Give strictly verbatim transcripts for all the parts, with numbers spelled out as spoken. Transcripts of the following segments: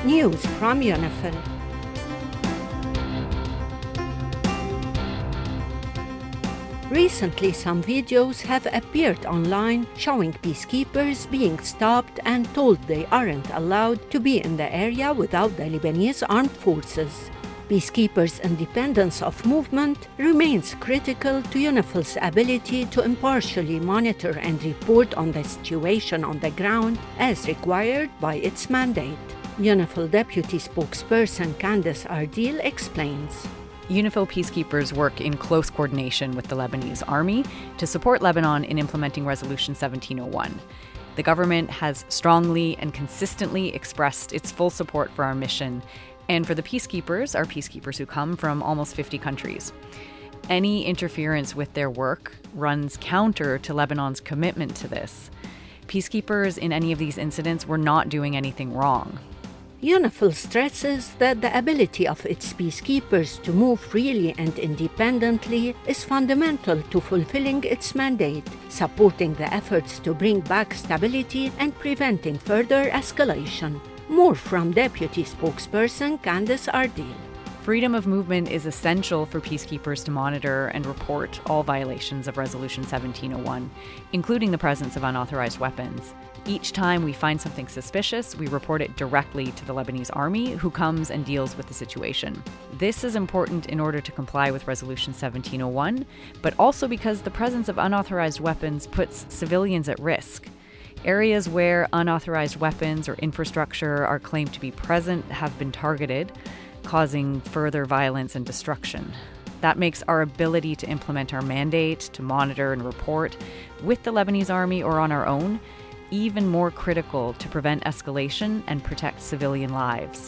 News from UNIFIL. Recently, some videos have appeared online showing peacekeepers being stopped and told they aren't allowed to be in the area without the Lebanese armed forces. Peacekeepers' independence of movement remains critical to UNIFIL's ability to impartially monitor and report on the situation on the ground as required by its mandate. UNIFIL Deputy Spokesperson Candice Ardeel explains. UNIFIL peacekeepers work in close coordination with the Lebanese army to support Lebanon in implementing Resolution seventeen oh one. The government has strongly and consistently expressed its full support for our mission and for the peacekeepers, our peacekeepers who come from almost fifty countries. Any interference with their work runs counter to Lebanon's commitment to this. Peacekeepers in any of these incidents were not doing anything wrong. UNIFIL stresses that the ability of its peacekeepers to move freely and independently is fundamental to fulfilling its mandate, supporting the efforts to bring back stability and preventing further escalation. More from Deputy Spokesperson Candice Ardeel. Freedom of movement is essential for peacekeepers to monitor and report all violations of Resolution seventeen oh one, including the presence of unauthorized weapons. Each time we find something suspicious, we report it directly to the Lebanese army, who comes and deals with the situation. This is important in order to comply with Resolution seventeen oh one, but also because the presence of unauthorized weapons puts civilians at risk. Areas where unauthorized weapons or infrastructure are claimed to be present have been targeted, causing further violence and destruction. That makes our ability to implement our mandate, to monitor and report with the Lebanese army or on our own, even more critical to prevent escalation and protect civilian lives.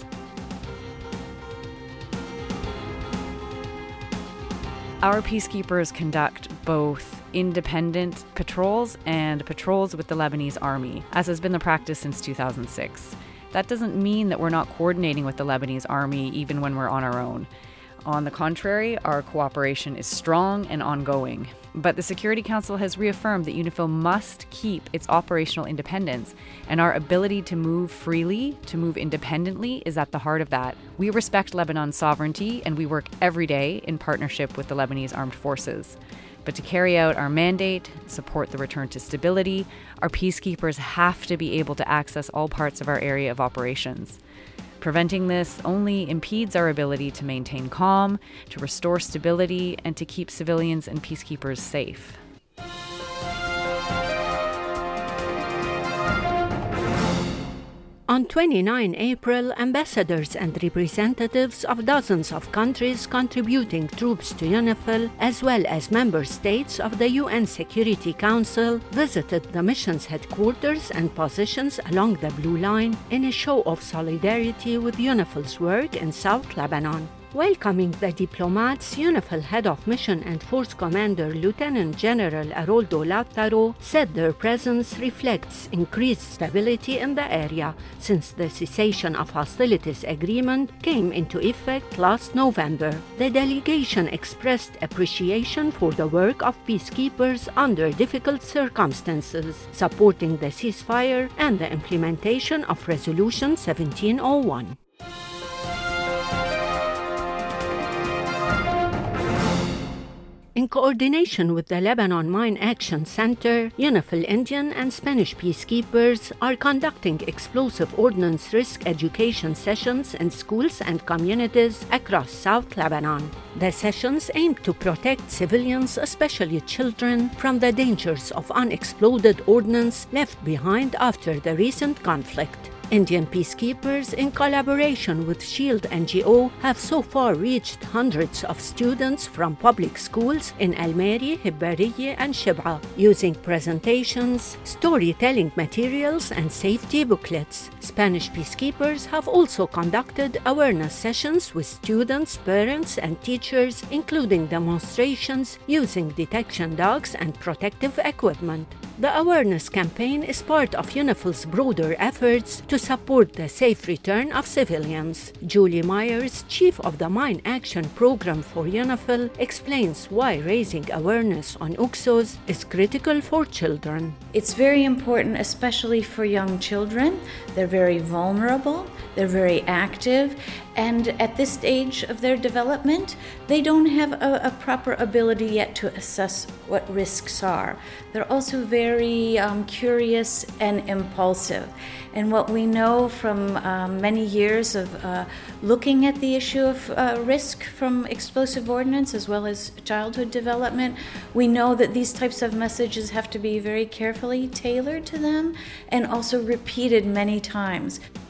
Our peacekeepers conduct both independent patrols and patrols with the Lebanese army, as has been the practice since two thousand six. That doesn't mean that we're not coordinating with the Lebanese army even when we're on our own. On the contrary, our cooperation is strong and ongoing. But the Security Council has reaffirmed that UNIFIL must keep its operational independence, and our ability to move freely, to move independently, is at the heart of that. We respect Lebanon's sovereignty, and we work every day in partnership with the Lebanese armed forces. But to carry out our mandate, support the return to stability, our peacekeepers have to be able to access all parts of our area of operations. Preventing this only impedes our ability to maintain calm, to restore stability, and to keep civilians and peacekeepers safe. On the twenty-ninth of April, ambassadors and representatives of dozens of countries contributing troops to UNIFIL, as well as member states of the U N Security Council, visited the mission's headquarters and positions along the Blue Line in a show of solidarity with UNIFIL's work in South Lebanon. Welcoming the diplomats, UNIFIL Head of Mission and Force Commander Lieutenant General Aroldo Lautaro said their presence reflects increased stability in the area since the cessation of hostilities agreement came into effect last November. The delegation expressed appreciation for the work of peacekeepers under difficult circumstances, supporting the ceasefire and the implementation of Resolution seventeen oh one. In coordination with the Lebanon Mine Action Center, UNIFIL Indian and Spanish peacekeepers are conducting explosive ordnance risk education sessions in schools and communities across South Lebanon. The sessions aim to protect civilians, especially children, from the dangers of unexploded ordnance left behind after the recent conflict. Indian peacekeepers, in collaboration with SHIELD N G O, have so far reached hundreds of students from public schools in Al-Meri, Hibbariye, and Shib'a, using presentations, storytelling materials, and safety booklets. Spanish peacekeepers have also conducted awareness sessions with students, parents, and teachers, including demonstrations using detection dogs and protective equipment. The awareness campaign is part of UNIFIL's broader efforts to to support the safe return of civilians. Julie Myers, chief of the Mine Action Program for UNIFIL, explains why raising awareness on U X Os is critical for children. It's very important, especially for young children. They're very vulnerable, they're very active, and at this stage of their development, they don't have a, a proper ability yet to assess what risks are. They're also very um, curious and impulsive. And what we know from um, many years of uh, looking at the issue of uh, risk from explosive ordnance as well as childhood development, we know that these types of messages have to be very carefully tailored to them and also repeated many times.